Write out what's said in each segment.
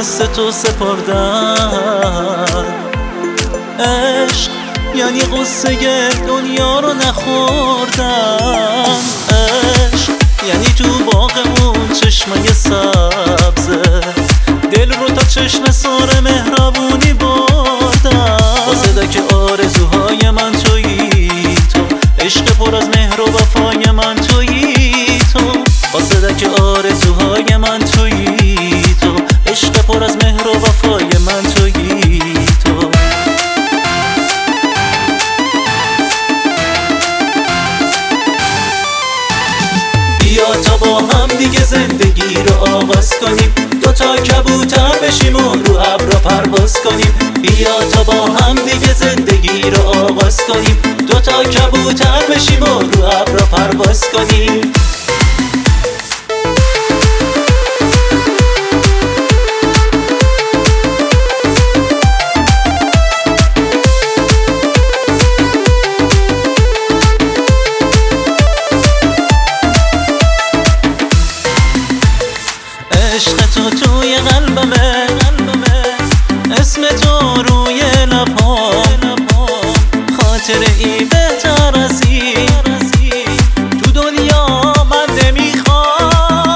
دست تو سپردن. عشق یعنی قصه دنیا رو نخوردن. عشق یعنی تو باغ اون چشمای سبزه، دل رو تا چشم سار مهربونی بردن. واسه که آرزوهای من تویی تو، عشق پر از مهر و وفای من تویی تو. واسه که آرزوهای من تویی تو، عشق پر از مهر و وفای من تویی تو. بیا تا با هم دیگه زندگی رو آغاز کنیم، دوتا کبوتر بشیم و رو ابرا پرواز کنیم. بیا تا با هم دیگه زندگی رو آغاز کنیم، دوتا کبوتر بشیم و رو ابرا پرواز کنیم. عشق تو توی قلبمه، اسم تو روی لبام، خاطر ای بهتر از این تو دنیا من نمیخوام.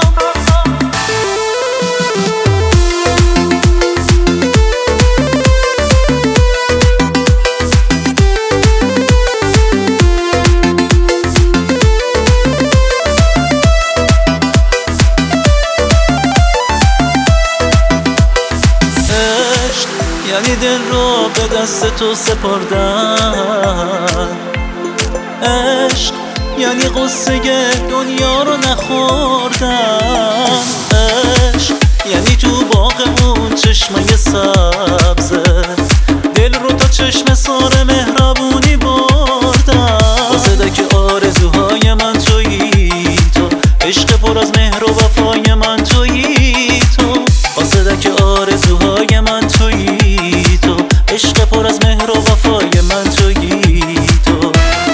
یعنی دل رو به دست تو سپردن. عشق یعنی قصه دنیا رو نخوردن. عشق یعنی تو باغ اون چشمای سبزه، دل رو تا چشم سار مهربونی بردن. واسه که آرزوهای من تویی تو، عشق پر از مهر و وفای من تویی تو. واسه که آرزوهای من تویی تو، عشق پر از مهر و وفای من تویی تو.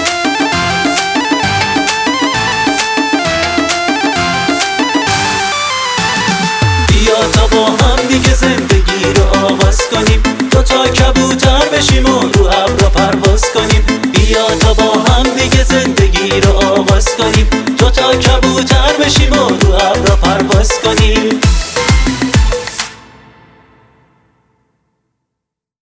بیا تا با هم دیگه زندگی رو آغاز کنیم، دوتا کبوتر بشیم و رو ابرا پرواز کنیم. بیا تا با هم دیگه زندگی رو آغاز کنیم، دوتا کبوتر بشیم